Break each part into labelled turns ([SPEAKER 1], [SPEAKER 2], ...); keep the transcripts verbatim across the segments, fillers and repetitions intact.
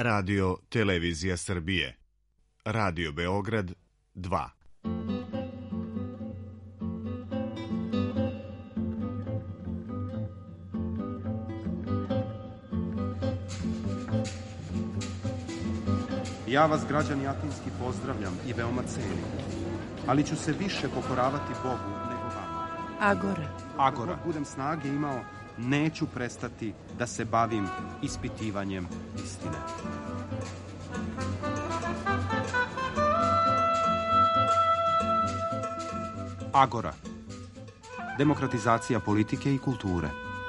[SPEAKER 1] Radio Televizija Srbije. Radio Beograd dva.
[SPEAKER 2] Ja vas, građani Atinski, pozdravljam i veoma cenim, ali ću se više pokoravati Bogu nego vama.
[SPEAKER 3] Agora.
[SPEAKER 2] Agora. Ako budem snage imao, neću prestati da se bavim ispitivanjem istine. Agora. Demokratizacija politike i kulture.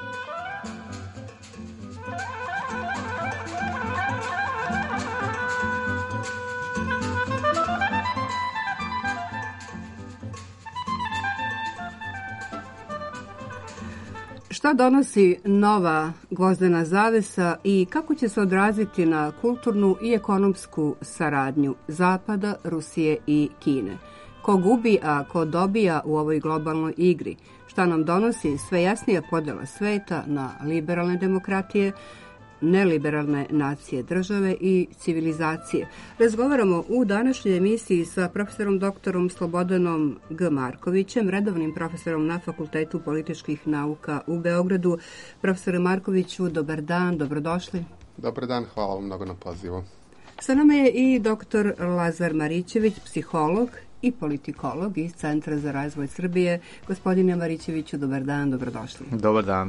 [SPEAKER 3] Šta donosi nova gvozdena zavesa i kako će se odraziti na kulturnu i ekonomsku saradnju Zapada, Rusije i Kine? Ko gubi, a ko dobija u ovoj globalnoj igri? Šta nam donosi sve jasnija podela sveta na liberalne demokratije, neliberalne nacije države i civilizacije? Razgovaramo u današnjoj emisiji sa profesorom doktorom Slobodanom G. Markovićem, redovnim profesorom na Fakultetu političkih nauka u Beogradu. Profesore Markoviću, dobar dan, dobrodošli.
[SPEAKER 4] Dobar dan, hvala vam mnogo na pozivu.
[SPEAKER 3] Sa nama je i doktor Lazar Marićević, psiholog i politikolog iz Centra za razvoj Srbije. Gospodine Marićeviću, dobar dan, dobrodošli.
[SPEAKER 5] Dobar dan.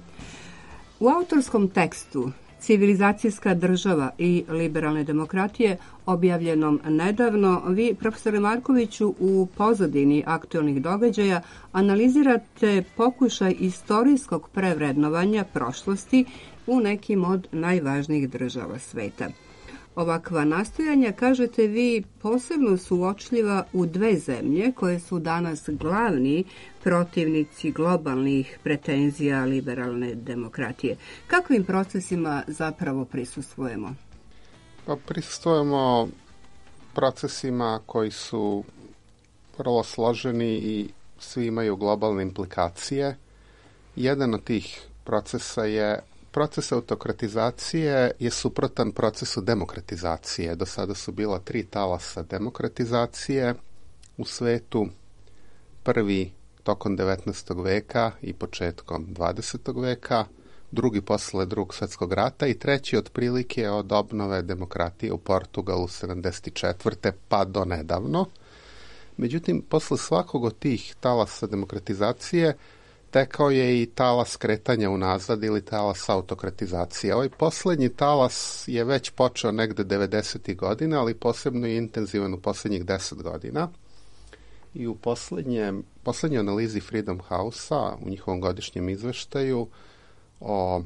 [SPEAKER 3] U autorskom tekstu Civilizacijska država i liberalne demokratije, objavljenom nedavno, vi, profesore Markoviću, u pozadini aktualnih događaja analizirate pokušaj istorijskog prevrednovanja prošlosti u nekim od najvažnijih država sveta. Ovakva nastojanja, kažete vi, posebno su uočljiva u dve zemlje koje su danas glavni protivnici globalnih pretenzija liberalne demokratije. Kakvim procesima zapravo prisustvujemo?
[SPEAKER 4] Pa prisustvujemo procesima koji su vrlo složeni i svi imaju globalne implikacije. Jedan od tih procesa je Proces autokratizacije je suprotan procesu demokratizacije. Do sada su bila tri talasa demokratizacije u svetu. Prvi tokom devetnaestog veka i početkom dvadesetog veka, drugi posle drugog svjetskog rata i treći otprilike od obnove demokratije u Portugalu sedamdeset četvrte pa do nedavno. Međutim, posle svakog od tih talasa demokratizacije tekao je i talas kretanja unazad ili talas autokratizacije. Ovaj poslednji talas je već počeo negde devedesetih godina, ali posebno je intenzivan u poslednjih deset godina. I u poslednjem, poslednjoj analizi Freedom House-a, u njihovom godišnjem izveštaju o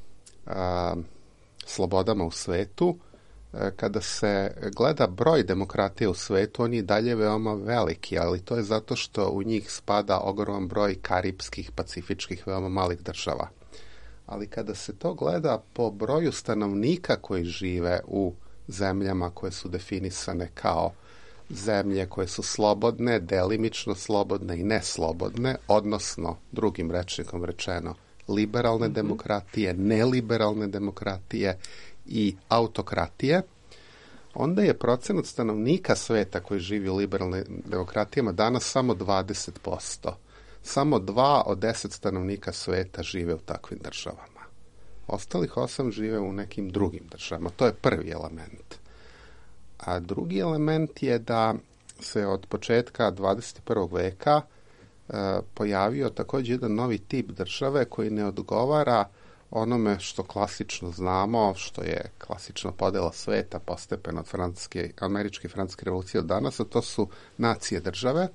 [SPEAKER 4] a, slobodama u svetu, kada se gleda broj demokratije u svetu, on je dalje veoma veliki, ali to je zato što u njih spada ogroman broj karipskih, pacifičkih, veoma malih država. Ali kada se to gleda po broju stanovnika koji žive u zemljama koje su definisane kao zemlje koje su slobodne, delimično slobodne i neslobodne, odnosno, drugim rečnikom rečeno, liberalne demokratije, neliberalne demokratije i autokratije, onda je procenat stanovnika sveta koji živi u liberalnim demokratijama danas samo dvadeset posto. Samo dva od deset stanovnika sveta žive u takvim državama. Ostalih osam žive u nekim drugim državama. To je prvi element. A drugi element je da se od početka dvadeset prvog veka e, pojavio također jedan novi tip države koji ne odgovara onome što klasično znamo, što je klasična podela sveta postepeno od francuske, američke i francuske revolucije od danas, a to su nacije države,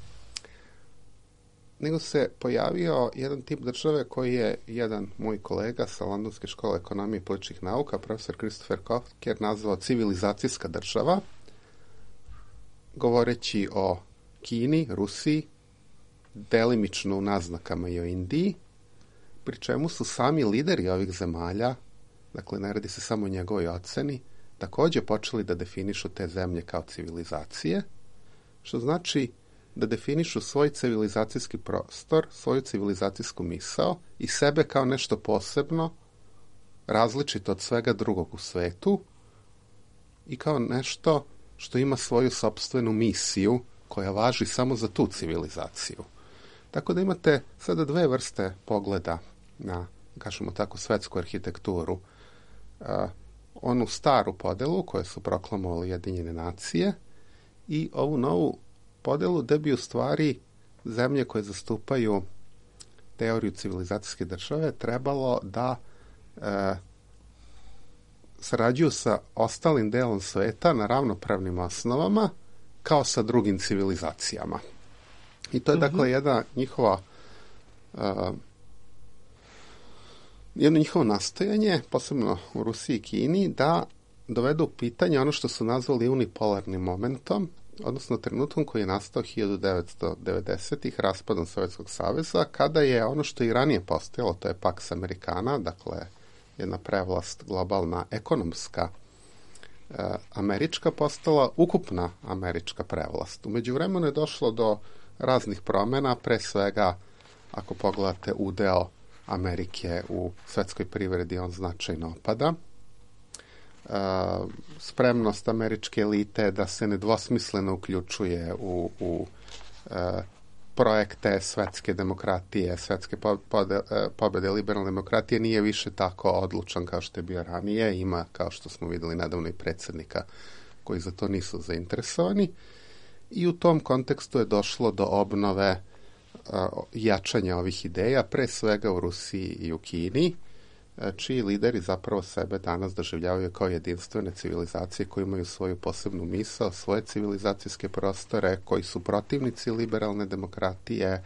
[SPEAKER 4] nego se pojavio jedan tip države koji je jedan moj kolega sa Londonske škole ekonomije i političkih nauka, profesor Christopher Kocher, nazvao civilizacijska država, govoreći o Kini, Rusiji, delimično u naznakama i o Indiji, pri čemu su sami lideri ovih zemalja, dakle ne radi se samo o njegovoj oceni, također počeli da definišu te zemlje kao civilizacije, što znači da definišu svoj civilizacijski prostor, svoju civilizacijsku misao i sebe kao nešto posebno, različito od svega drugog u svetu, i kao nešto što ima svoju sopstvenu misiju koja važi samo za tu civilizaciju. Tako da imate sada dve vrste pogleda na, kažemo tako, svetsku arhitekturu. Uh, onu staru podelu koju su proklamovali Ujedinjene nacije i ovu novu podelu da bi u stvari zemlje koje zastupaju teoriju civilizacijske države trebalo da uh, sarađuju sa ostalim delom sveta na ravnopravnim osnovama kao sa drugim civilizacijama. I to je, mm-hmm. dakle, jedna njihova uh, jedno njihovo nastojanje, posebno u Rusiji i Kini, da dovedu u pitanje ono što su nazvali unipolarnim momentom, odnosno trenutkom koji je nastao hiljadu devetsto devedesetih raspadom Sovjetskog saveza, kada je ono što i ranije postojalo, to je Pax Americana, dakle jedna prevlast globalna ekonomska e, američka, postala ukupna američka prevlast. U međuvremenu je došlo do raznih promjena, pre svega ako pogledate udeo Amerike u svetskoj privredi, on značajno opada. E, spremnost američke elite da se nedvosmisleno uključuje u, u e, projekte svetske demokratije, svetske pobede, pobede liberalne demokratije nije više tako odlučan kao što je bio ranije. Ima, kao što smo videli nedavno, i predsjednika koji za to nisu zainteresovani. I u tom kontekstu je došlo do obnove jačanja ovih ideja, pre svega u Rusiji i u Kini, čiji lideri zapravo sebe danas doživljavaju kao jedinstvene civilizacije koji imaju svoju posebnu misao, svoje civilizacijske prostore, koji su protivnici liberalne demokratije,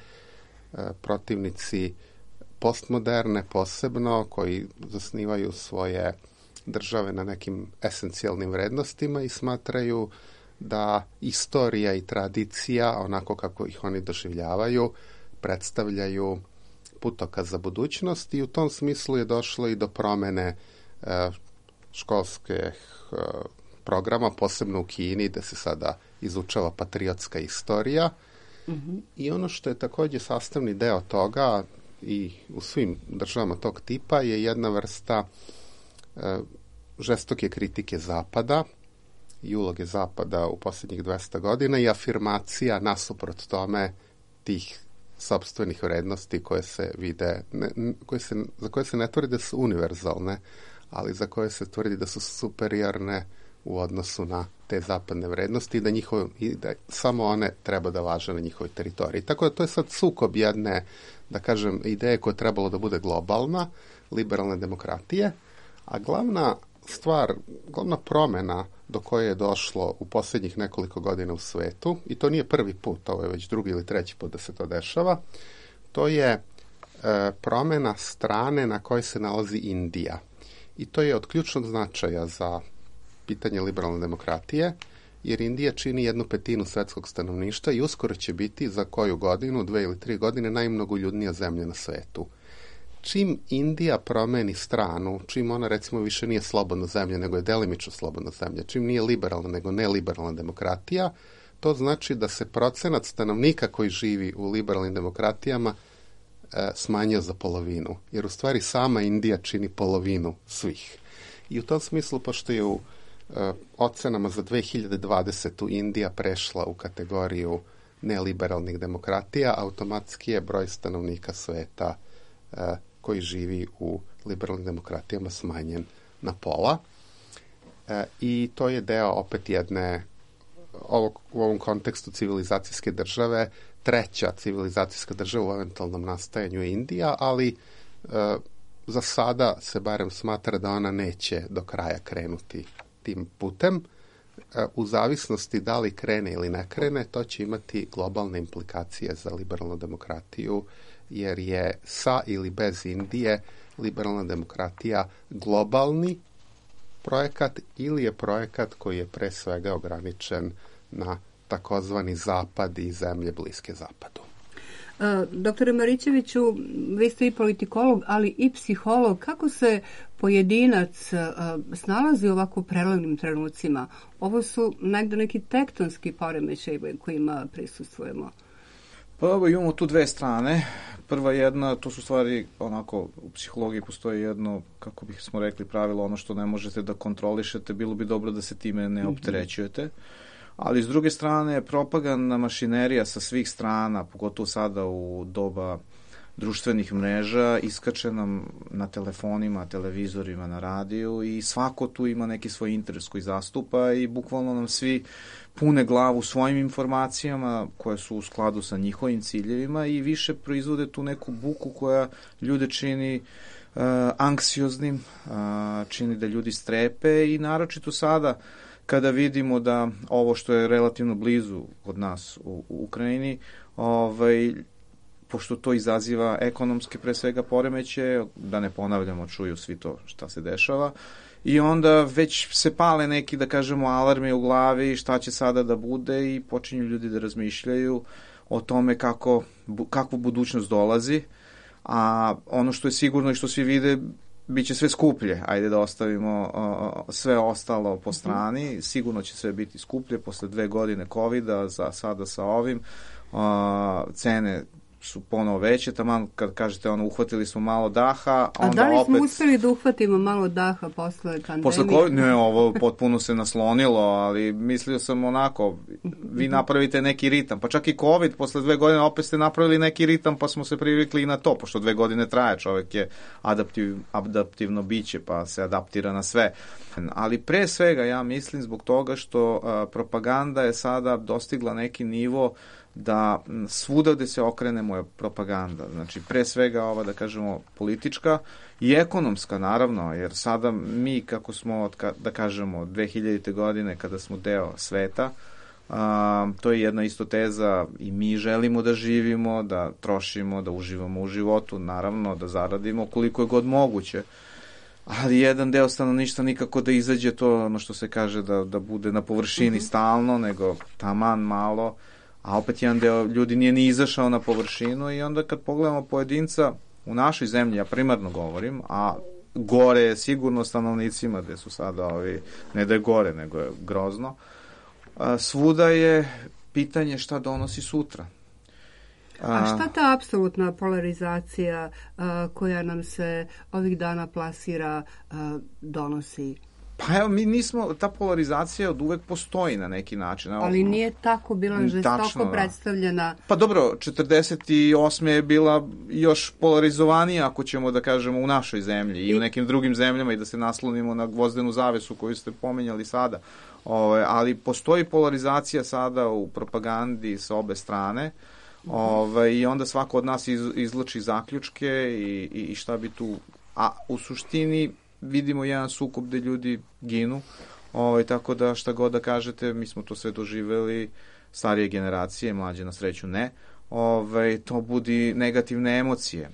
[SPEAKER 4] protivnici postmoderne posebno, koji zasnivaju svoje države na nekim esencijalnim vrednostima i smatraju da istorija i tradicija, onako kako ih oni doživljavaju, predstavljaju putokaz za budućnost i u tom smislu je došlo i do promene e, školskih e, programa, posebno u Kini, gde se sada izučava patriotska istorija. Mm-hmm. I ono što je također sastavni deo toga i u svim državama tog tipa je jedna vrsta e, žestoke kritike Zapada i uloge Zapada u posljednjih dvesta godina i afirmacija nasuprot tome tih sopstvenih vrednosti koje se vide, ne, koje se, za koje se ne tvrdi da su univerzalne, ali za koje se tvrdi da su superiorne u odnosu na te zapadne vrednosti i da, njihov, i da samo one treba da važe na njihovoj teritoriji. Tako da to je sad sukob jedne, da kažem, ideje koja je trebalo da bude globalna, liberalne demokratije, a glavna stvar, glavna promjena do koje je došlo u posljednjih nekoliko godina u svetu, i to nije prvi put, ovo je već drugi ili treći put da se to dešava, to je e, promjena strane na kojoj se nalazi Indija. I to je od ključnog značaja za pitanje liberalne demokratije, jer Indija čini jednu petinu svetskog stanovništva i uskoro će biti za koju godinu, dve ili tri godine, najmnogoljudnija zemlja na svetu. Čim Indija promeni stranu, čim ona recimo više nije slobodna zemlja, nego je delimično slobodna zemlja, čim nije liberalna, nego neliberalna demokratija, to znači da se procenat stanovnika koji živi u liberalnim demokratijama e, smanjio za polovinu. Jer u stvari sama Indija čini polovinu svih. I u tom smislu, pošto je u e, ocenama za dve hiljade dvadesetu Indija prešla u kategoriju neliberalnih demokratija, automatski je broj stanovnika sveta e, koji živi u liberalnim demokratijama smanjen na pola. E, I to je deo opet jedne, ovog, u ovom kontekstu civilizacijske države, treća civilizacijska država u eventualnom nastajanju je Indija, ali e, za sada se barem smatra da ona neće do kraja krenuti tim putem. E, u zavisnosti da li krene ili ne krene, to će imati globalne implikacije za liberalnu demokratiju, jer je sa ili bez Indije liberalna demokratija globalni projekat ili je projekat koji je pre svega ograničen na takozvani zapad i zemlje bliske zapadu.
[SPEAKER 3] Doktore Marićeviću, vi ste i politikolog, ali i psiholog. Kako se pojedinac snalazi u ovako prelomnim trenucima? Ovo su negde neki tektonski poremećaj kojima prisustvujemo.
[SPEAKER 5] Pa evo imamo tu dve strane. prva jedna, to su stvari, onako, u psihologiji postoji jedno, kako bih smo rekli, pravilo, ono što ne možete da kontrolišete, bilo bi dobro da se time ne opterećujete. Ali, s druge strane, propagandna mašinerija sa svih strana, pogotovo sada u doba društvenih mreža, iskače nam na telefonima, televizorima, na radiju i svako tu ima neki svoj interes koji zastupa i bukvalno nam svi pune glavu svojim informacijama koje su u skladu sa njihovim ciljevima i više proizvode tu neku buku koja ljude čini uh, anksioznim, uh, čini da ljudi strepe i naročito sada kada vidimo da ovo što je relativno blizu od nas u, u Ukrajini, ovaj, pošto to izaziva ekonomske pre svega poremeće, da ne ponavljamo, čuju svi to šta se dešava, i onda već se pale neki, da kažemo, alarmi u glavi šta će sada da bude i počinju ljudi da razmišljaju o tome kako, kakvu budućnost dolazi, a ono što je sigurno i što svi vide, bit će sve skuplje. Ajde da ostavimo uh, sve ostalo po strani, sigurno će sve biti skuplje posle dve godine kovida, za sada sa ovim, uh, cene su ponovo veće, taman kad kažete ono, uhvatili smo malo daha, onda opet... A da li smo
[SPEAKER 3] opet... uspeli da uhvatimo malo daha posle pandemije?
[SPEAKER 5] Posle COVID, ne, ovo potpuno se naslonilo, ali mislio sam onako, vi napravite neki ritam, pa čak i COVID, posle dve godine opet ste napravili neki ritam, pa smo se privikli i na to, pošto dve godine traje, čovek je adaptiv, adaptivno biće, pa se adaptira na sve. Ali pre svega, ja mislim, zbog toga što uh, propaganda je sada dostigla neki nivo da svuda gde se okrenemo je propaganda. Znači, pre svega ova, da kažemo, politička i ekonomska, naravno, jer sada mi, kako smo, da kažemo, dve hiljadite godine, kada smo deo sveta, a, to je jedna isto teza i mi želimo da živimo, da trošimo, da uživamo u životu, naravno, da zaradimo koliko je god moguće. Ali jedan deo stanovništva nikako da izađe to, ono što se kaže, da, da bude na površini mm-hmm. stalno, nego taman malo, a opet jedan deo ljudi nije ni izašao na površinu i onda kad pogledamo pojedinca u našoj zemlji, ja primarno govorim, a gore je sigurno stanovnicima gde su sada ovi, ne da je gore, nego je grozno, a, svuda je pitanje šta donosi sutra.
[SPEAKER 3] A, a šta ta apsolutna polarizacija a, koja nam se ovih dana plasira a, donosi?
[SPEAKER 5] Pa evo, mi nismo, ta polarizacija od uvek postoji na neki način. Evo,
[SPEAKER 3] ali nije tako bila žestoko da. predstavljena.
[SPEAKER 5] Pa dobro, četrdeset osme je bila još polarizovanija, ako ćemo da kažemo, u našoj zemlji i, i u nekim drugim zemljama i da se naslonimo na gvozdenu zavesu koju ste pomenjali sada. Ove, ali postoji polarizacija sada u propagandi sa obe strane. Ove, i onda svako od nas iz, izlači zaključke i, i, i šta bi tu... A u suštini vidimo jedan sukob gde ljudi ginu, ovaj, tako da šta god da kažete, mi smo to sve doživeli, starije generacije, mlađe na sreću ne, ovaj, to budi negativne emocije.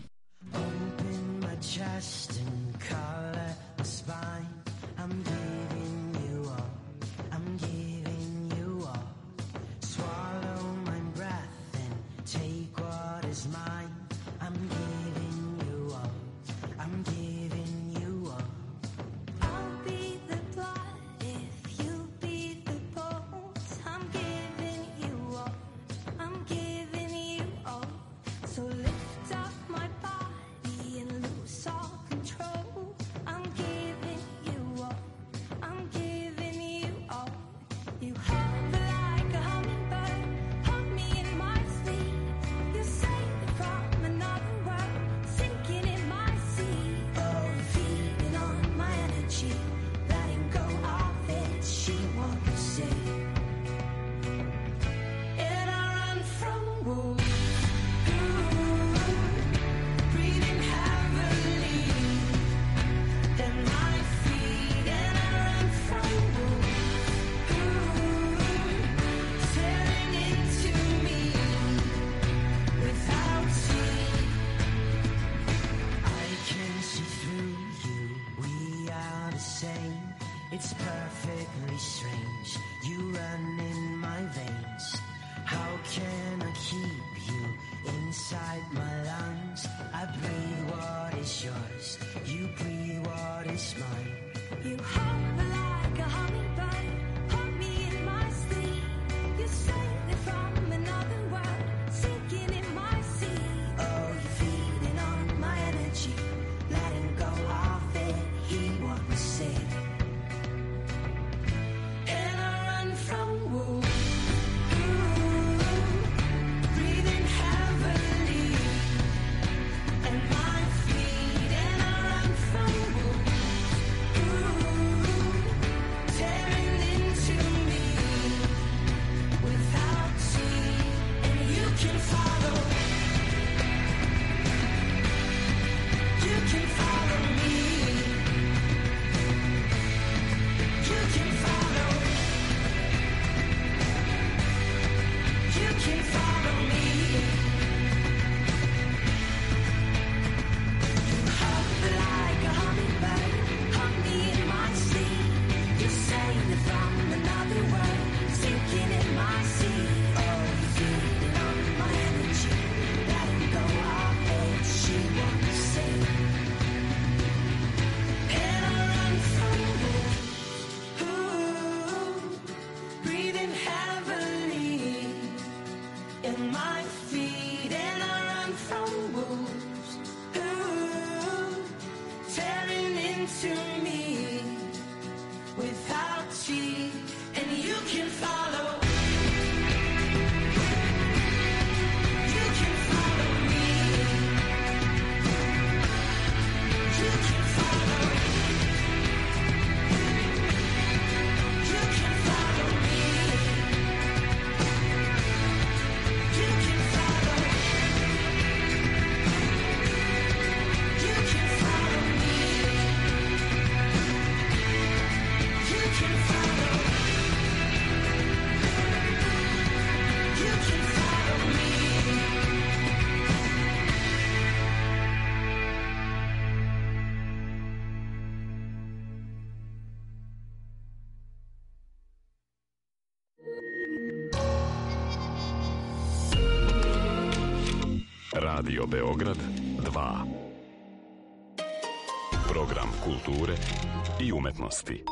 [SPEAKER 6] From another world, sinking in my sea. Oh, you feel Radio Beograd dva. Program kulture i umetnosti.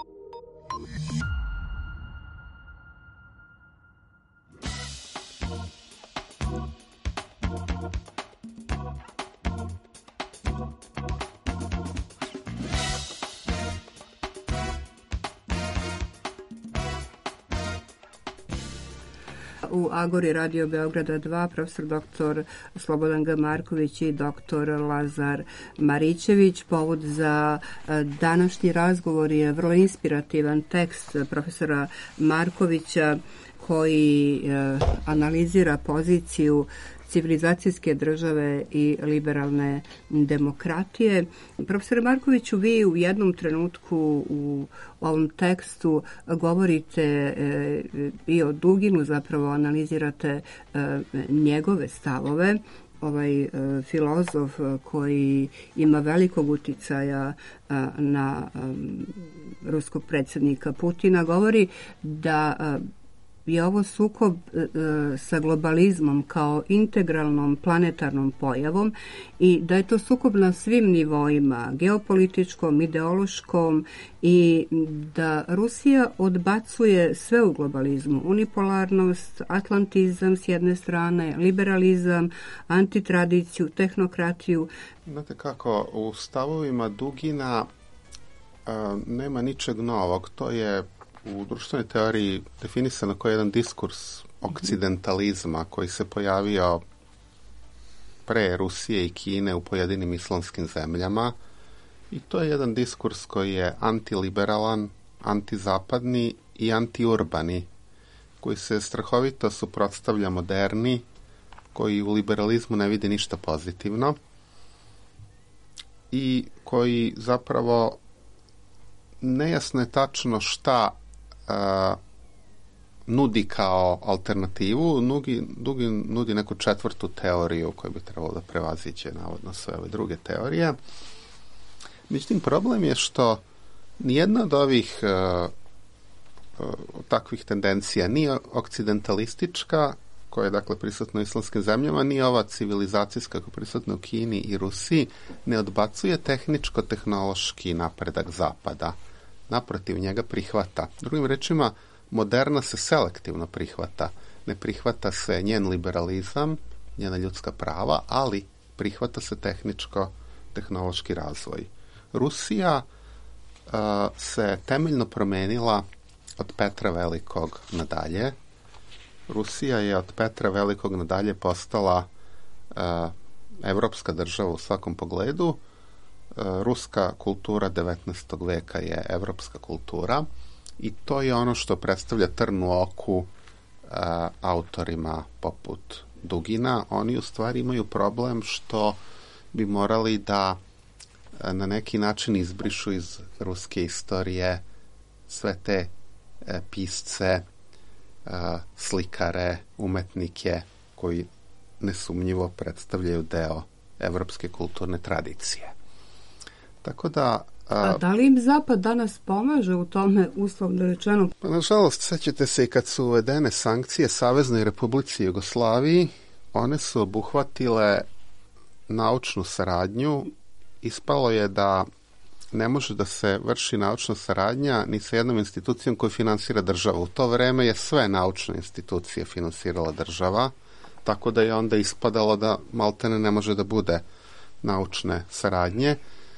[SPEAKER 3] U Agori Radio Beograda dva profesor doktor Slobodan G. Marković i doktor Lazar Marićević. Povod za današnji razgovor je vrlo inspirativan tekst profesora Markovića koji analizira poziciju civilizacijske države i liberalne demokratije. Profesor Markoviću, vi u jednom trenutku u ovom tekstu govorite e, i o Duginu, zapravo analizirate e, njegove stavove. Ovaj e, filozof koji ima velikog uticaja e, na e, ruskog predsjednika Putina govori da e, je ovo sukob e, sa globalizmom kao integralnom planetarnom pojavom i da je to sukob na svim nivoima, geopolitičkom, ideološkom, i da Rusija odbacuje sve u globalizmu, unipolarnost, atlantizam s jedne strane, liberalizam, antitradiciju, tehnokratiju.
[SPEAKER 4] Znate kako, u stavovima Dugina a, nema ničeg novog, to je u društvenoj teoriji definisano kao jedan diskurs okcidentalizma koji se pojavio pre Rusije i Kine u pojedinim islamskim zemljama, i to je jedan diskurs koji je antiliberalan, antizapadni i antiurbani, koji se strahovito suprotstavlja moderni, koji u liberalizmu ne vidi ništa pozitivno i koji zapravo nejasno je tačno šta Uh, nudi kao alternativu. Nugi, Dugi nudi neku četvrtu teoriju koju bi trebalo da prevaziđe navodno sve ove druge teorije. Međutim, problem je što nijedna od ovih uh, uh, takvih tendencija nije okcidentalistička, koja je dakle prisutna u islamskim zemljama, nije ova civilizacijska koja je prisutna u Kini i Rusiji, ne odbacuje tehničko-tehnološki napredak Zapada. Naprotiv, njega prihvata. Drugim rečima, moderna se selektivno prihvata. Ne prihvata se njen liberalizam, njena ljudska prava, ali prihvata se tehničko-tehnološki razvoj. Rusija uh, se temeljno promenila od Petra Velikog nadalje. Rusija je od Petra Velikog nadalje postala uh, evropska država u svakom pogledu. Ruska kultura devetnaestog veka je evropska kultura i to je ono što predstavlja trn u oku uh, autorima poput Dugina. Oni u stvari imaju problem što bi morali da uh, na neki način izbrišu iz ruske istorije sve te uh, pisce, uh, slikare, umetnike koji nesumnjivo predstavljaju deo evropske kulturne tradicije. Tako da... A,
[SPEAKER 3] a da li im Zapad danas pomaže u tome, uslovno rečeno?
[SPEAKER 4] Pa, nažalost, sećate se i kad su uvedene sankcije Saveznoj Republici Jugoslaviji, one su obuhvatile naučnu saradnju. Ispalo je da ne može da se vrši naučna saradnja ni sa jednom institucijom koju finansira država. U to vreme je sve naučne institucije finansirala država, tako da je onda ispadalo da maltene ne može da bude naučne saradnje.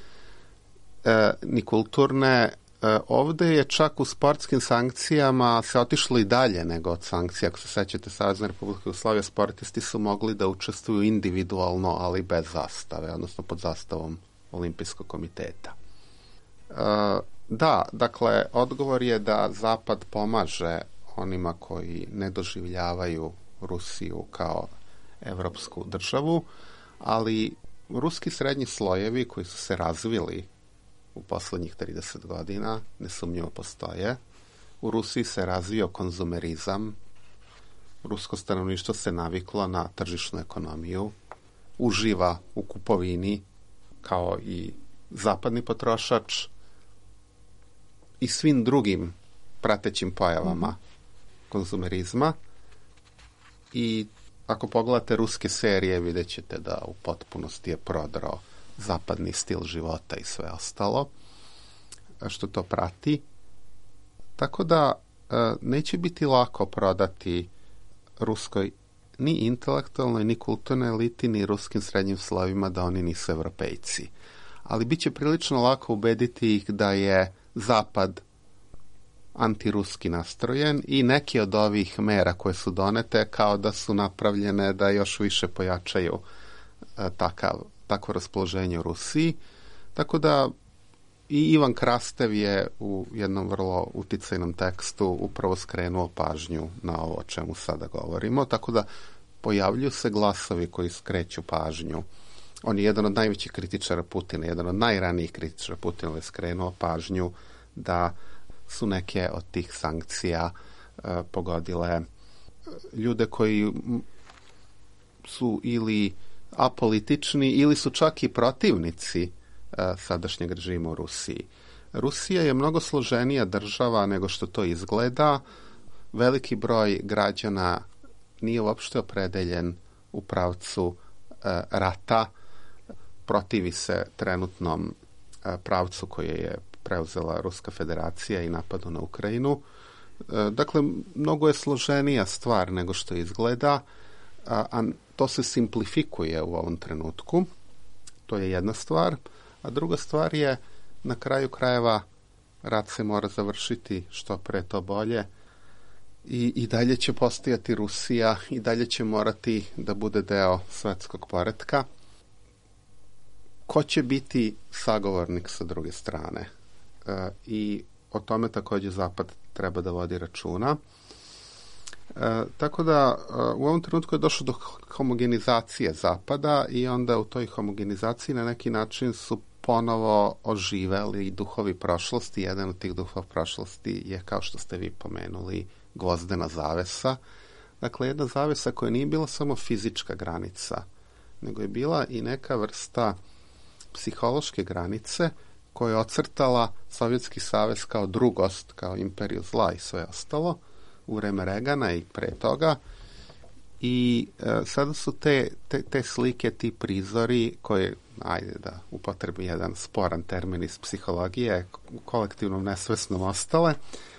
[SPEAKER 4] E, ni kulturne. E, ovde je čak u sportskim sankcijama se otišlo i dalje nego od sankcija. Ako se sećate, Savezna Republika Jugoslavija, sportisti su mogli da učestvuju individualno, ali bez zastave, odnosno pod zastavom Olimpijskog komiteta. E, da, dakle, odgovor je da Zapad pomaže onima koji ne doživljavaju Rusiju kao evropsku državu, ali ruski srednji slojevi koji su se razvili u poslednjih trideset godina, nesumnjivo postoje. U Rusiji se razvio konzumerizam, rusko stanovništvo se naviklo na tržišnu ekonomiju, uživa u kupovini kao i zapadni potrošač i svim drugim pratećim pojavama konzumerizma, i ako pogledate ruske serije, vidjet ćete da u potpunosti je prodao zapadni stil života i sve ostalo, što to prati. Tako da neće biti lako prodati ruskoj ni intelektualnoj, ni kulturnoj eliti, ni ruskim srednjim slovima da oni nisu Evropejci. Ali bit će prilično lako ubediti ih da je Zapad antiruski nastrojen i neki od ovih mera koje su donete kao da su napravljene da još više pojačaju takav, takvo raspoloženje u Rusiji. Tako da i Ivan Krastev je u jednom vrlo uticajnom tekstu upravo skrenuo pažnju na ovo o čemu sada govorimo, tako da pojavljuju se glasovi koji skreću pažnju. On je jedan od najvećih kritičara Putina, jedan od najranijih kritičara Putina, ali je skrenuo pažnju da su neke od tih sankcija e, pogodile ljude koji su ili apolitični ili su čak i protivnici sadašnjeg režima u Rusiji. Rusija je mnogo složenija država nego što to izgleda. Veliki broj građana nije uopšte opredeljen u pravcu e, rata, protivi se trenutnom e, pravcu koje je preuzela Ruska federacija i napadu na Ukrajinu. E, dakle, mnogo je složenija stvar nego što izgleda, a, a to se simplifikuje u ovom trenutku. To je jedna stvar. A druga stvar je, na kraju krajeva, rat se mora završiti što pre to bolje i, i dalje će postojati Rusija i dalje će morati da bude deo svetskog poretka. Ko će biti sagovornik sa druge strane? E, I o tome također Zapad treba da vodi računa. E, tako da e, u ovom trenutku je došlo do homogenizacije Zapada i onda u toj homogenizaciji na neki način su ponovo oživeli duhovi prošlosti. Jedan od tih duhova prošlosti je, kao što ste vi pomenuli, gvozdena zavesa. Dakle, jedna zavesa koja nije bila samo fizička granica, nego je bila i neka vrsta psihološke granice koja je ocrtala Sovjetski savez kao drugost, kao imperiju zla i sve ostalo u vreme Regana i pre toga. I e, sada su te, te, te slike, ti prizori koje, ajde da upotrebi jedan sporan termin iz psihologije, u kolektivnom nesvesnom ostale,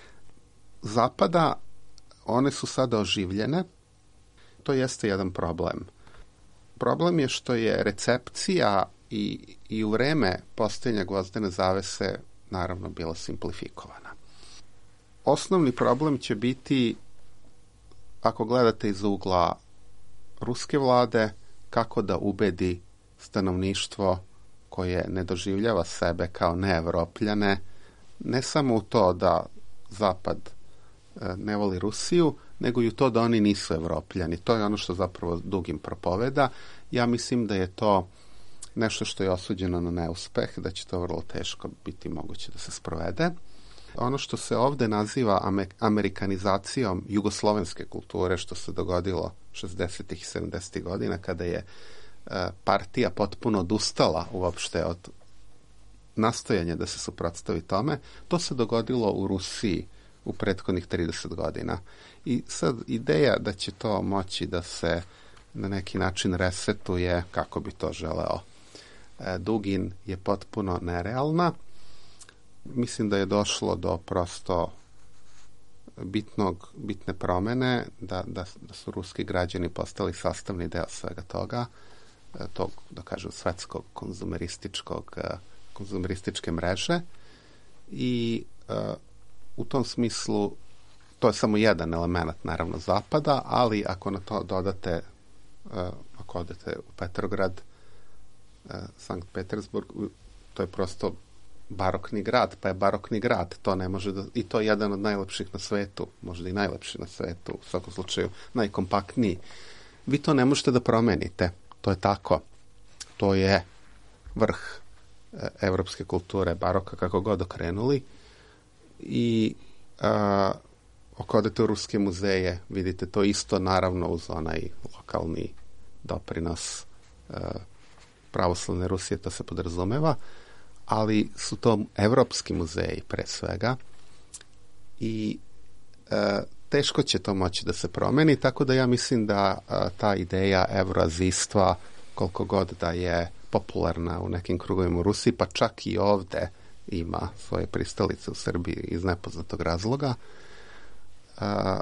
[SPEAKER 4] Zapada, one su sada oživljene. To jeste jedan problem. Problem je što je recepcija i, i u vreme postojanja gvozdene zavese naravno bila simplifikovana. Osnovni problem će biti, ako gledate iz ugla ruske vlade, kako da ubedi stanovništvo koje ne doživljava sebe kao neevropljane, ne samo u to da Zapad ne voli Rusiju, nego i u to da oni nisu Evropljani. To je ono što zapravo Dugin propoveda. Ja mislim da je to nešto što je osuđeno na neuspeh, da će to vrlo teško biti moguće da se sprovede. Ono što se ovde naziva amerikanizacijom jugoslovenske kulture, što se dogodilo šezdesetih i sedamdesetih godina, kada je partija potpuno odustala uopšte od nastojanja da se suprotstavi tome, to se dogodilo u Rusiji u prethodnih trideset godina. I sad ideja da će to moći da se na neki način resetuje, kako bi to želeo Dugin, je potpuno nerealna. Mislim da je došlo do prosto bitnog, bitne promene, da, da, da su ruski građani postali sastavni deo svega toga, tog, da kažem, svetskog konzumerističkog, konzumerističke mreže. I uh, u tom smislu to je samo jedan element, naravno, Zapada, ali ako na to dodate, uh, ako odete u Petrograd, uh, Sankt Petersburg, to je prosto barokni grad, pa je barokni grad, to ne može da, i to je jedan od najlepših na svetu, možda i najlepši na svetu, u svakom slučaju najkompaktniji. Vi to ne možete da promenite, to je tako. To je vrh e, evropske kulture, baroka, kako god okrenuli. I a, ako odete u ruske muzeje, vidite to isto, naravno uz onaj lokalni doprinos a, pravoslavne Rusije, to se podrazumeva, ali su to evropski muzeji pre svega i e, teško će to moći da se promeni, tako da ja mislim da a, ta ideja evroazijstva, koliko god da je popularna u nekim krugovima u Rusiji, pa čak i ovde ima svoje pristalice u Srbiji iz nepoznatog razloga, a,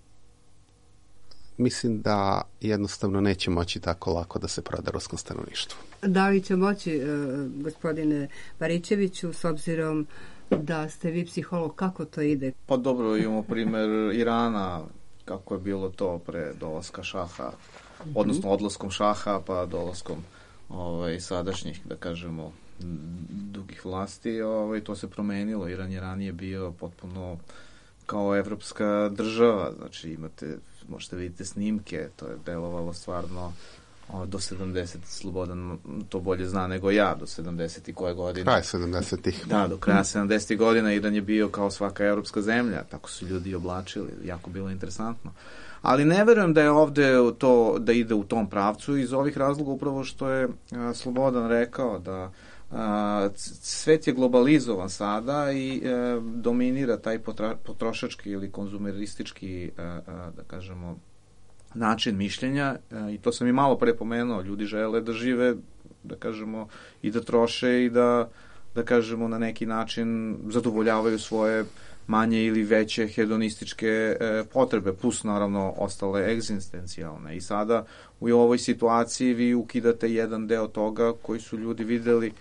[SPEAKER 4] mislim da jednostavno neće moći tako lako da se proda ruskom stanovništvu.
[SPEAKER 3] Da li će moći, e, gospodine Baričeviću, s obzirom da ste vi psiholog, kako to ide?
[SPEAKER 5] Pa dobro, imamo primer Irana, kako je bilo to pre dolaska šaha, mm-hmm. odnosno odlaskom šaha pa dolaskom ovaj, sadašnjih, da kažemo, dugih vlasti. Ovaj, to se promenilo. Iran je ranije bio potpuno kao evropska država, znači imate, možete vidite snimke, to je delovalo stvarno do sedamdeset, Slobodan to bolje zna nego ja, do sedamdeset i koje godine.
[SPEAKER 4] Kraj sedamdesetih.
[SPEAKER 5] Da, do kraja sedamdesetih godina Iran je bio kao svaka evropska zemlja, tako su ljudi oblačili, jako bilo interesantno. Ali ne verujem da je ovde to, da ide u tom pravcu iz ovih razloga upravo što je a, Slobodan rekao da a, svet je globalizovan sada i a, dominira taj potra, potrošački ili konzumeristički, a, a, da kažemo, način mišljenja, i to sam i malo pre pomenuo, ljudi žele da žive, da kažemo, i da troše i da, da kažemo, na neki način zadovoljavaju svoje manje ili veće hedonističke e, potrebe, plus naravno ostale egzistencijalne. I sada u ovoj situaciji vi ukidate jedan deo toga koji su ljudi videli,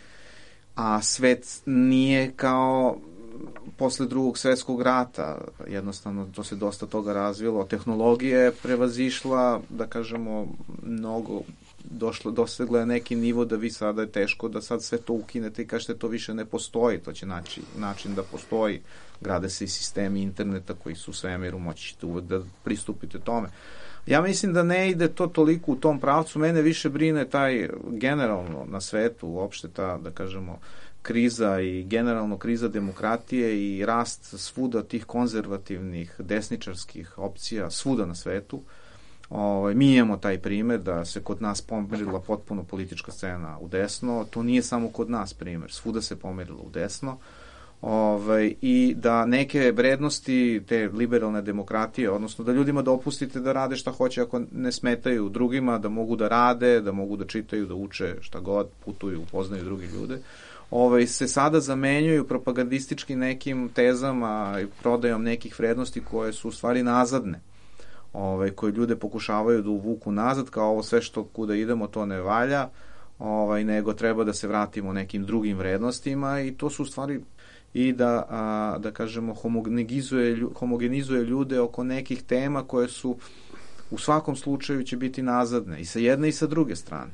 [SPEAKER 5] a svet nije kao posle drugog svetskog rata, jednostavno to se dosta toga razvilo, tehnologija je prevazišla, da kažemo, mnogo, došlo, dosegla je neki nivo da vi sada je teško da sad sve to ukinete i kažete to više ne postoji, to će naći način da postoji, grade se i sistemi interneta koji su u svemiru, moći ćete uvek da pristupite tome. Ja mislim da ne ide to toliko u tom pravcu, mene više brine taj generalno na svetu, uopšte ta, da kažemo, kriza i generalno kriza demokratije i rast svuda tih konzervativnih desničarskih opcija svuda na svetu. Ovaj, mi imamo taj primer da se kod nas pomerila potpuno politička scena u desno, to nije samo kod nas primer, svuda se pomerila u desno. Ovaj, i da neke vrednosti te liberalne demokratije, odnosno da ljudima dopustite da rade šta hoće ako ne smetaju drugima, da mogu da rade, da mogu da čitaju, da uče šta god, putuju, upoznaju drugi ljude, ovaj, se sada zamenjuju propagandistički nekim tezama i prodajom nekih vrednosti koje su u stvari nazadne, ovaj, koje ljude pokušavaju da uvuku nazad, kao ovo sve što kuda idemo to ne valja, ovaj, nego treba da se vratimo nekim drugim vrednostima i to su u stvari i da, a, da kažemo, homogenizuje, homogenizuje ljude oko nekih tema koje su u svakom slučaju će biti nazadne i sa jedne i sa druge strane.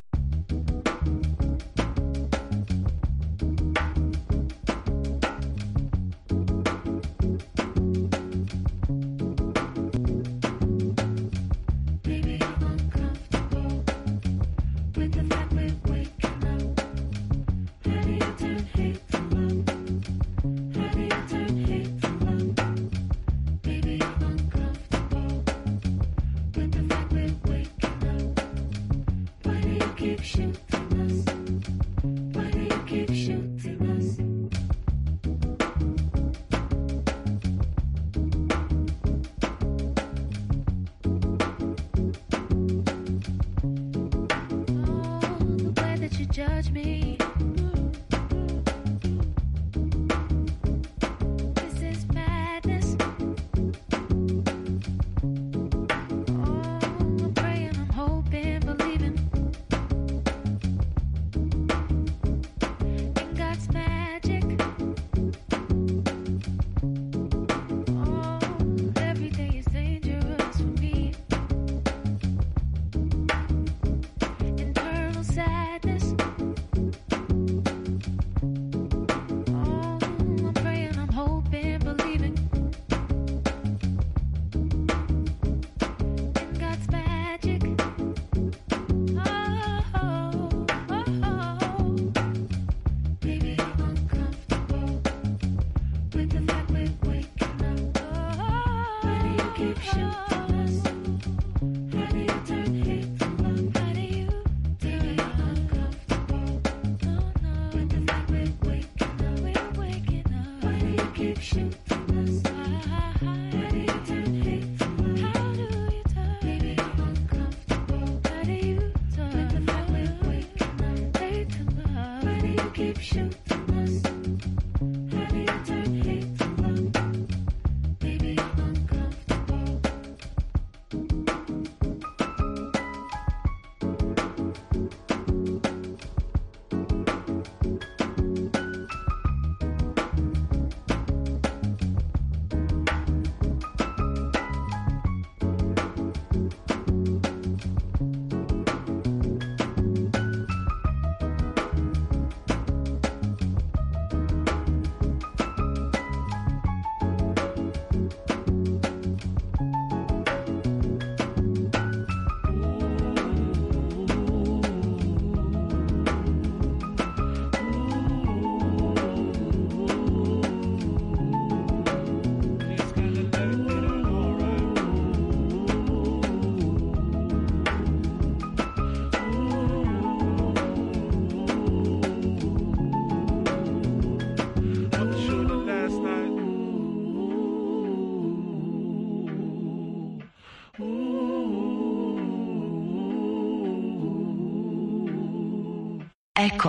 [SPEAKER 7] Eko.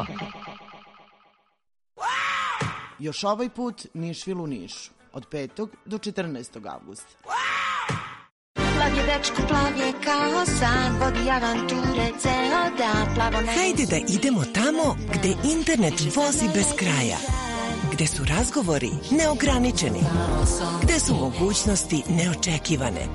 [SPEAKER 8] Još ovaj put Nišvil u Nišu. Od petog do četrnaestog avgusta.
[SPEAKER 7] Plav je dečko, plav je kao san, vodi avanture ceo dan, plavo ne...
[SPEAKER 9] Hajde da idemo tamo gde internet vozi bez kraja. Gde su razgovori neograničeni. Gde su mogućnosti neočekivane.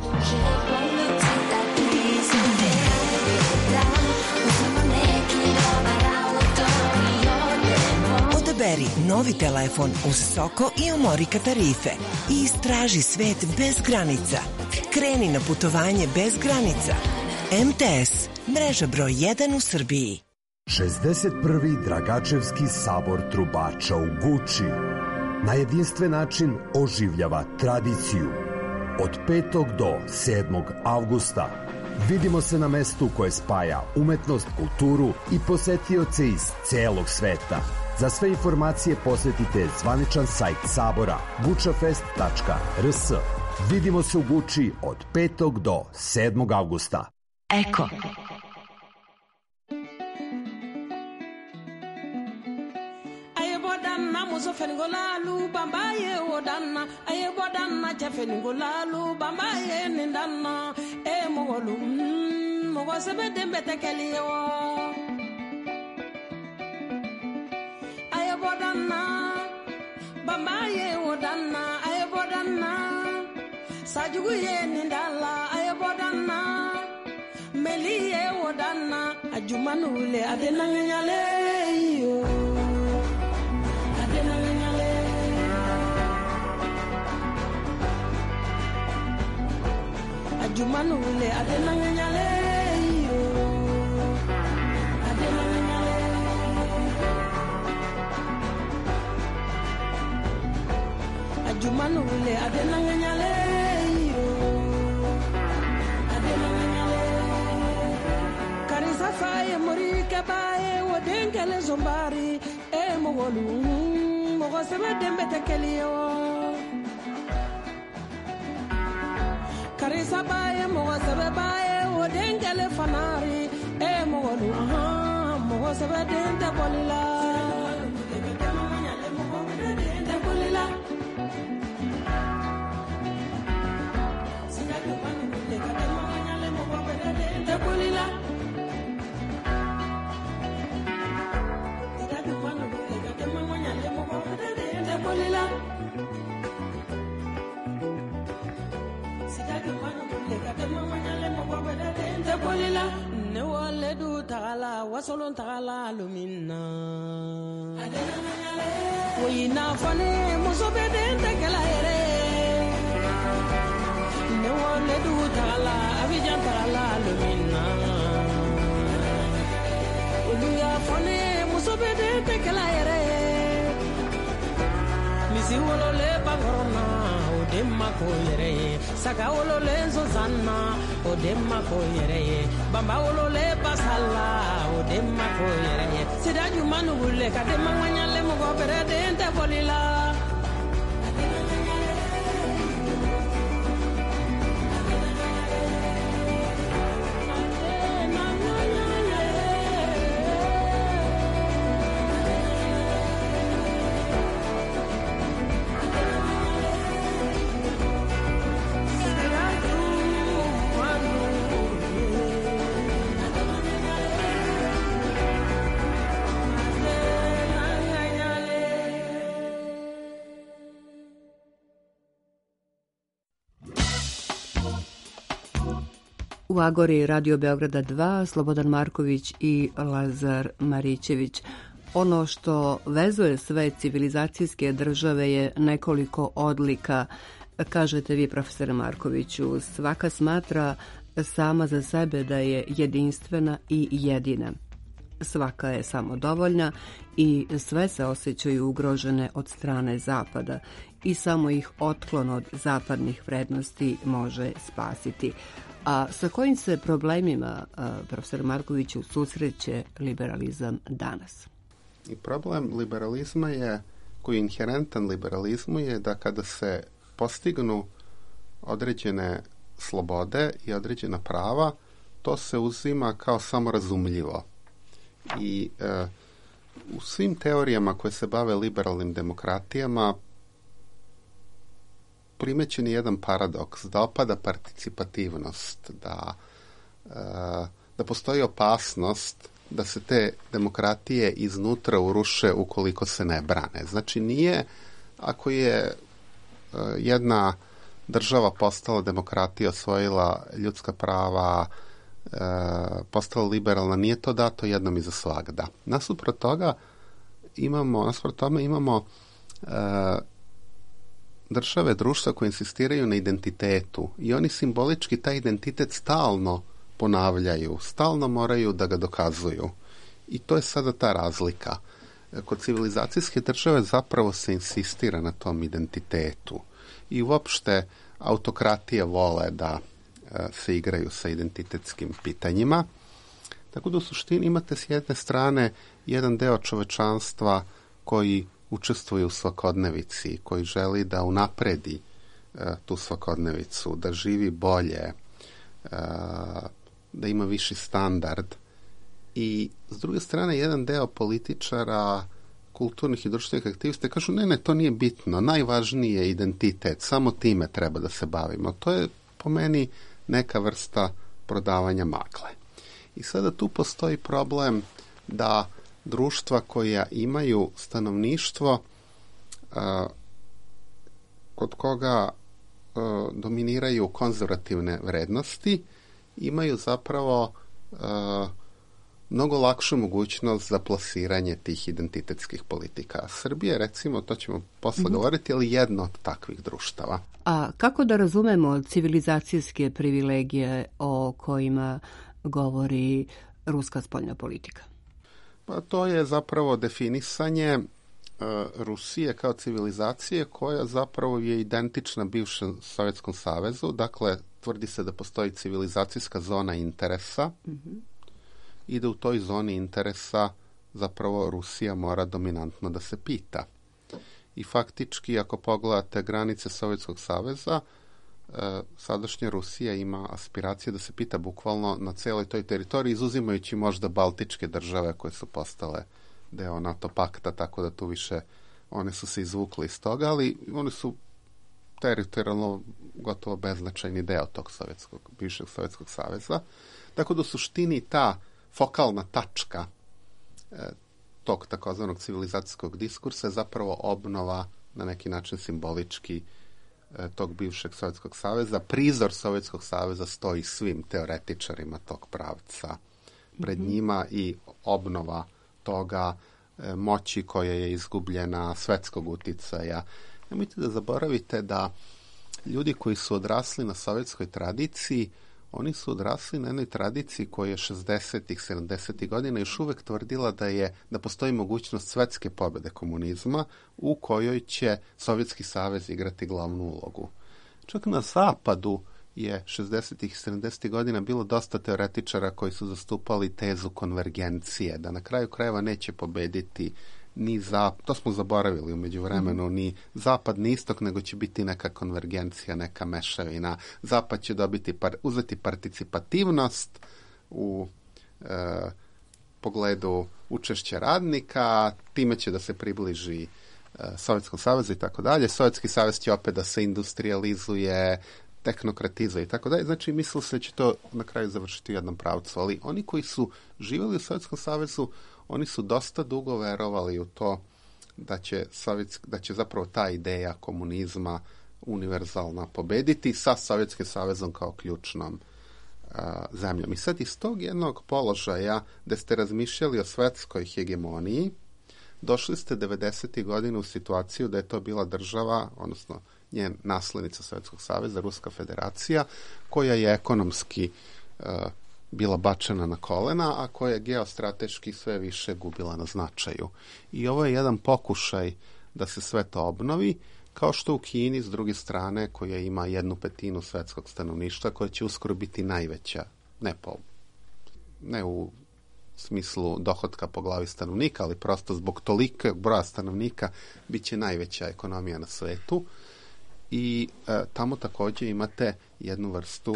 [SPEAKER 9] Odaberi novi telefon uz Soko i Omorika tarife i istraži svet bez granica. Kreni na putovanje bez granica. M T S, mreža broj jedan u Srbiji.
[SPEAKER 10] šezdeset prvi Dragačevski sabor trubača u Guči na jedinstven način oživljava tradiciju. Od petog do sedmog avgusta vidimo se na mestu koje spaja umetnost, kulturu i posetioce iz celog sveta. Za sve informacije posetite zvaničan sajt sabora gučafest tačka r s. Vidimo se u Guči od petog do sedmog avgusta.
[SPEAKER 7] Eko.
[SPEAKER 11] Muso fenigolalu bambaye odanna aye bodanna cha fenigolalu bambaye nindanna e mogolu mogo sebe dembe tekeliyo aye bodanna bambaye odanna aye bodanna sajugu ye nindala aye bodanna meliye odanna ajumanule adena nyale yo Jumanu le adena nyale yo adena nyale Jumanu le adena nyale yo adena nyale Karisa faye mori kabaye wodenkele zombari e mogolu mogo sebe dembe tekeliyo Karisa baye mogo sebe baye o dengele fanari e mogo lu aha mogo sebe dente bolila dente bolila sina du manu le kade mogo nyale mogo dente bolila sina du manu le kade mogo nyale mogo dente bolila ne wale du tagala wasolon tagala lumina wina fane muso be den tegala ere ne wale du tagala abijan tagala lumina uluya fane muso be den tegala ere misi wolole bangorona odemma ko yere saka wolole zozanna odemma ko yere bamba wolole basalla odemma ko yere sida jumanu bulle kademma wanyale mo go berede ente bolila
[SPEAKER 3] U Agori Radio Beograda dva, Slobodan Marković i Lazar Marićević. Ono što vezuje sve civilizacijske države je nekoliko odlika. Kažete vi, profesore Markoviću, svaka smatra sama za sebe da je jedinstvena i jedina. Svaka je samodovoljna i sve se osjećaju ugrožene od strane Zapada i samo ih otklon od zapadnih vrednosti može spasiti. A sa kojim se problemima, profesor Markoviću, susreće liberalizam danas?
[SPEAKER 4] I problem liberalizma je, koji je inherentan liberalizmu, je da kada se postignu određene slobode i određena prava, to se uzima kao samorazumljivo. I e, u svim teorijama koje se bave liberalnim demokratijama primećen je jedan paradoks, da opada participativnost, da, da postoji opasnost da se te demokratije iznutra uruše ukoliko se ne brane. Znači nije, ako je jedna država postala demokratija, osvojila ljudska prava, postala liberalna, nije to dato jednom i za svagda. Nasuprot toga imamo, nasuprot tome imamo države, društva koje insistiraju na identitetu i oni simbolički taj identitet stalno ponavljaju, stalno moraju da ga dokazuju. I to je sada ta razlika. Kod civilizacijske države zapravo se insistira na tom identitetu. I uopšte autokratije vole da se igraju sa identitetskim pitanjima. Tako da u suštini imate s jedne strane jedan deo čovečanstva koji učestvuje u svakodnevici, koji želi da unapredi tu svakodnevicu, da živi bolje, da ima viši standard. I s druge strane jedan deo političara, kulturnih i društvenih aktivista kažu ne, ne, to nije bitno, najvažniji je identitet, samo time treba da se bavimo. To je po meni neka vrsta prodavanja magle. I sada tu postoji problem da društva koja imaju stanovništvo a, kod koga a, dominiraju konzervativne vrednosti, imaju zapravo a, mnogo lakšu mogućnost za plasiranje tih identitetskih politika. Srbija, recimo, to ćemo posle mm-hmm. govoriti, ali jedno od takvih društava.
[SPEAKER 3] A kako da razumemo civilizacijske privilegije o kojima govori ruska spoljna politika?
[SPEAKER 4] Pa to je zapravo definisanje uh, Rusije kao civilizacije koja zapravo je identična bivšem Sovjetskom savezu. Dakle, tvrdi se da postoji civilizacijska zona interesa mm-hmm. i da u toj zoni interesa zapravo Rusija mora dominantno da se pita. I faktički, ako pogledate granice Sovjetskog saveza, e, sadašnja Rusija ima aspiracije da se pita bukvalno na celoj toj teritoriji, izuzimajući možda baltičke države koje su postale deo NATO pakta, tako da tu više one su se izvukli iz toga, ali one su teritorijalno gotovo beznačajni deo tog sovjetskog, bivšeg Sovjetskog saveza. Tako da u suštini ta fokalna tačka e, tog takozvanog civilizacijskog diskursa je zapravo obnova na neki način simbolički e, tog bivšeg Sovjetskog saveza. Prizor Sovjetskog saveza stoji svim teoretičarima tog pravca pred mm-hmm. njima i obnova toga e, moći koja je izgubljena, svetskog uticaja. Nemojte da zaboravite da ljudi koji su odrasli na sovjetskoj tradiciji, oni su odrasli na jednoj tradiciji koja je šezdesetih, sedamdesetih godina još uvek tvrdila da je da postoji mogućnost svetske pobjede komunizma u kojoj će Sovjetski savez igrati glavnu ulogu. Čak na zapadu je šezdesetih i sedamdesetih godina bilo dosta teoretičara koji su zastupali tezu konvergencije, da na kraju krajeva neće pobediti ni zapad, to smo zaboravili u međuvremenu, mm. ni zapad ni istok, nego će biti neka konvergencija, neka mešavina. Zapad će dobiti, par, uzeti participativnost u e, pogledu učešća radnika, time će da se približi e, Sovjetskom savezu i tako dalje. Sovjetski savez će opet da se industrializuje, tehnokratizuje i tako dalje. Znači, mislilo se da će to na kraju završiti u jednom pravcu, ali oni koji su živjeli u Sovjetskom savezu, oni su dosta dugo verovali u to da će, sovjetsk, da će zapravo ta ideja komunizma univerzalna pobediti sa Sovjetskim savezom kao ključnom a, zemljom. I sad iz tog jednog položaja gde ste razmišljali o svetskoj hegemoniji, došli ste devedesetih godina u situaciju da je to bila država, odnosno njen naslednica Sovjetskog saveza, Ruska federacija, koja je ekonomski a, bila bačena na kolena, a koja je geostrateški sve više gubila na značaju. I ovo je jedan pokušaj da se sve to obnovi, kao što u Kini, s druge strane, koja ima jednu petinu svetskog stanovništva, koja će uskoro biti najveća, ne, po, ne u smislu dohotka po glavi stanovnika, ali prosto zbog tolikog broja stanovnika bit će najveća ekonomija na svetu. I e, tamo također imate jednu vrstu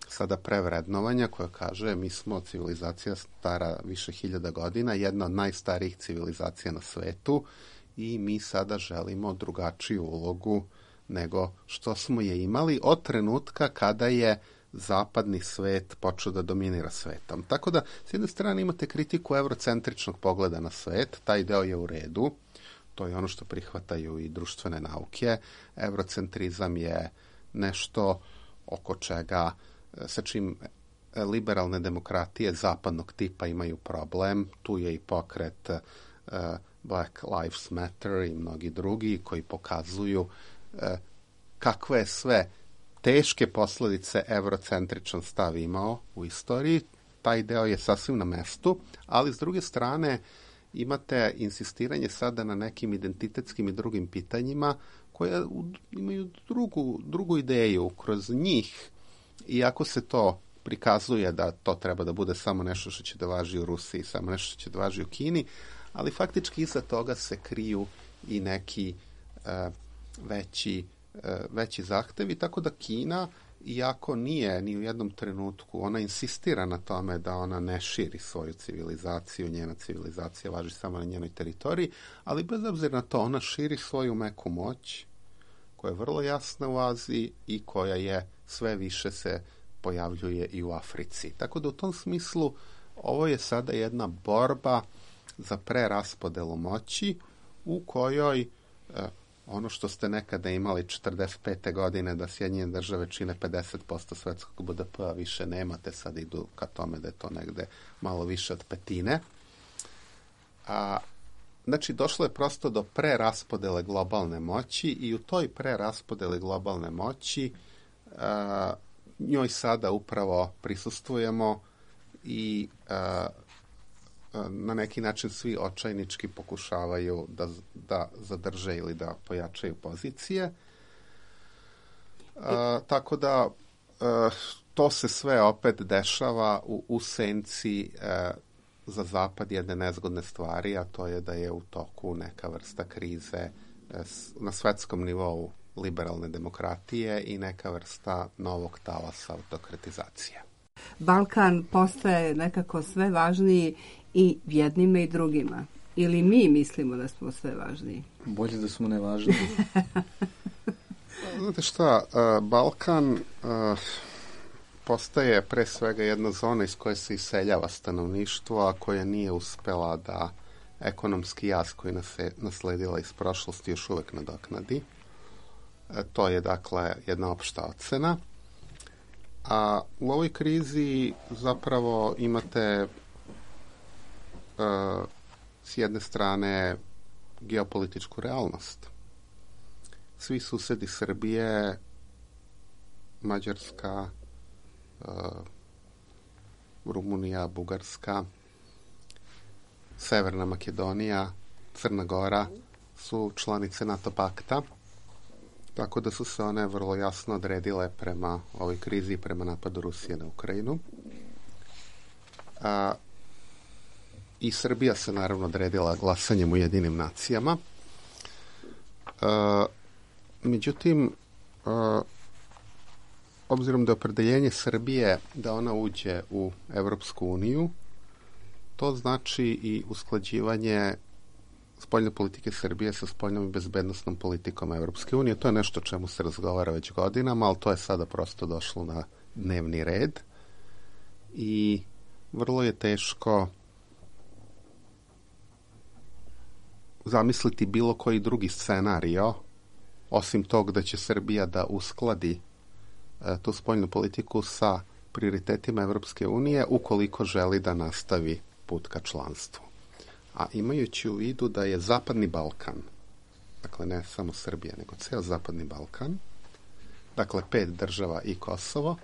[SPEAKER 4] sada prevrednovanja koja kaže mi smo civilizacija stara više hiljada godina, jedna od najstarijih civilizacija na svetu i mi sada želimo drugačiju ulogu nego što smo je imali od trenutka kada je zapadni svet počeo da dominira svetom. Tako da, s jedne strane imate kritiku eurocentričnog pogleda na svet, taj deo je u redu, to je ono što prihvataju i društvene nauke. Eurocentrizam je nešto oko čega, sa čim liberalne demokratije zapadnog tipa imaju problem. Tu je i pokret uh, Black Lives Matter i mnogi drugi koji pokazuju uh, kakve je sve teške posljedice eurocentričan stav imao u istoriji. Taj deo je sasvim na mestu, ali s druge strane imate insistiranje sada na nekim identitetskim i drugim pitanjima koje imaju drugu, drugu ideju. Kroz njih, iako se to prikazuje da to treba da bude samo nešto što će da važi u Rusiji, samo nešto što će da važi u Kini, ali faktički iza toga se kriju i neki uh, veći, uh, veći zahtevi, tako da Kina, iako nije ni u jednom trenutku, ona insistira na tome da ona ne širi svoju civilizaciju, njena civilizacija važi samo na njenoj teritoriji, ali bez obzira na to ona širi svoju meku moć, koja je vrlo jasna u Aziji i koja je sve više se pojavljuje i u Africi. Tako da u tom smislu ovo je sada jedna borba za preraspodelu moći u kojoj eh, ono što ste nekada imali četrdeset pete godine da Sjedinjene države čine pedeset posto svetskog B D P-a, više nemate, sad idu ka tome da je to negde malo više od petine. A, znači, došlo je prosto do preraspodele globalne moći i u toj preraspodeli globalne moći a, njoj sada upravo prisustvujemo i a, na neki način svi očajnički pokušavaju da, da zadrže ili da pojačaju pozicije. A, tako da a, to se sve opet dešava u, u senci a, za zapad jedne nezgodne stvari, a to je da je u toku neka vrsta krize a, na svetskom nivou liberalne demokratije i neka vrsta novog talasa autokratizacije.
[SPEAKER 3] Balkan postaje nekako sve važniji i jednima i drugima. Ili mi mislimo da smo sve važniji?
[SPEAKER 5] Bolje da smo nevažniji.
[SPEAKER 4] Znate šta, Balkan postaje pre svega jedna zona iz koje se iseljava stanovništvo, a koja nije uspela da ekonomski jaz koji nas je nasledila iz prošlosti još uvek nadoknadi. To je dakle jedna opšta ocena. A u ovoj krizi zapravo imate uh, s jedne strane geopolitičku realnost. Svi susedi Srbije, Mađarska, uh, Rumunija, Bugarska, Severna Makedonija, Crna Gora su članice NATO pakta. Tako da su se one vrlo jasno odredile prema ovoj krizi i prema napadu Rusije na Ukrajinu. A, I Srbija se naravno odredila glasanjem u Jedinim nacijama. A, međutim, a, obzirom da je opredeljenje Srbije da ona uđe u Evropsku uniju, to znači i usklađivanje spoljne politike Srbije sa spoljnom i bezbednostnom politikom Evropske unije. To je nešto o čemu se razgovara već godinama, ali to je sada prosto došlo na dnevni red i vrlo je teško zamisliti bilo koji drugi scenario osim tog da će Srbija da uskladi e, tu spoljnu politiku sa prioritetima Evropske unije ukoliko želi da nastavi put ka članstvu. A imajući u vidu da je Zapadni Balkan, dakle ne samo Srbija, nego ceo Zapadni Balkan, dakle pet država i Kosovo,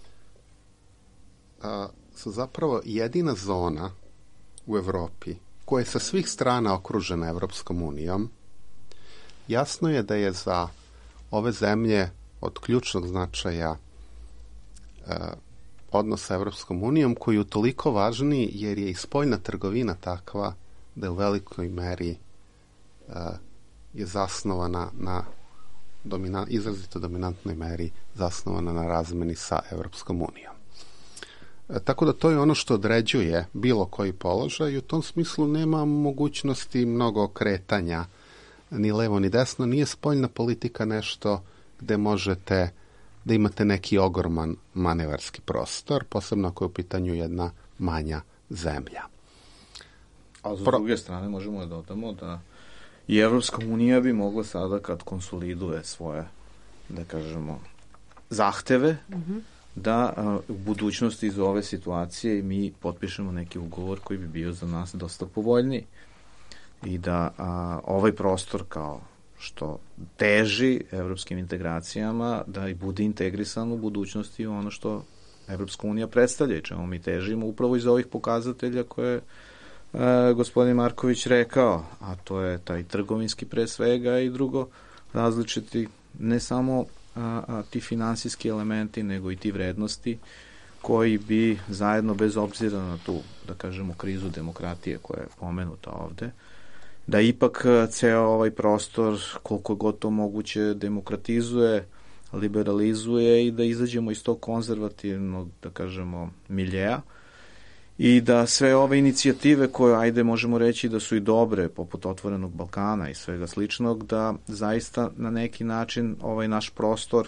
[SPEAKER 4] a, su zapravo jedina zona u Evropi koja je sa svih strana okružena Evropskom unijom. Jasno je da je za ove zemlje od ključnog značaja a, odnos sa Evropskom unijom, koji je toliko važniji jer je i spoljna trgovina takva da u velikoj meri uh, je zasnovana na domina, izrazito dominantnoj meri zasnovana na razmeni sa Evropskom unijom. E, tako da to je ono što određuje bilo koji položaj i u tom smislu nema mogućnosti mnogo kretanja ni levo ni desno. Nije spoljna politika nešto gde možete da imate neki ogroman manevarski prostor, posebno ako je u pitanju jedna manja zemlja.
[SPEAKER 5] A s druge strane možemo da dodamo da i Evropska unija bi mogla sada kad konsoliduje svoje, da kažemo, zahteve, mm-hmm. da a, u budućnosti iz ove situacije mi potpišemo neki ugovor koji bi bio za nas dosta povoljniji i da a, ovaj prostor kao što teži evropskim integracijama da i bude integrisan u budućnosti ono što Evropska unija predstavlja i čemu mi težimo upravo iz ovih pokazatelja koje je gospodin Marković rekao, a to je taj trgovinski pre svega i drugo različiti ne samo a, a, ti finansijski elementi nego i ti vrednosti koji bi zajedno bez obzira na tu, da kažemo, krizu demokratije koja je pomenuta ovde, da ipak ceo ovaj prostor koliko god to moguće demokratizuje, liberalizuje i da izađemo iz tog konzervativnog, da kažemo, miljeja i da sve ove inicijative koje, ajde, možemo reći da su i dobre, poput Otvorenog Balkana i svega sličnog, da zaista na neki način ovaj naš prostor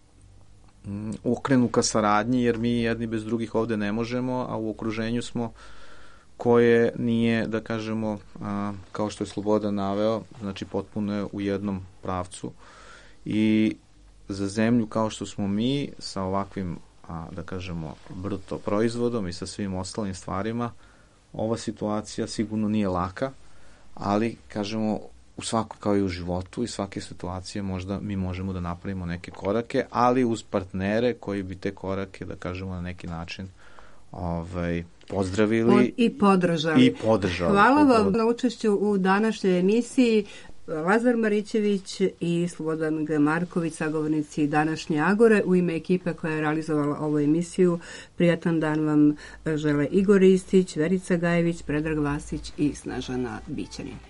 [SPEAKER 5] m, okrenu ka saradnji, jer mi jedni bez drugih ovde ne možemo, a u okruženju smo koje nije, da kažemo, a, kao što je Slobodan naveo, znači potpuno je u jednom pravcu i za zemlju kao što smo mi sa ovakvim, a, da kažemo, bruto proizvodom i sa svim ostalim stvarima, ova situacija sigurno nije laka, ali, kažemo, u svako, kao i u životu i svake situacije možda mi možemo da napravimo neke korake, ali uz partnere koji bi te korake, da kažemo, na neki način ovaj, pozdravili
[SPEAKER 3] i podržali.
[SPEAKER 5] I podržali.
[SPEAKER 3] Hvala vam na učešću u današnjoj emisiji. Lazar Marićević i Slobodan G. Marković, sagovornici današnje Agore. U ime ekipe koja je realizovala ovu emisiju, prijatan dan vam žele Igor Ristić, Verica Gajević, Predrag Vasić i Snežana Bićanin.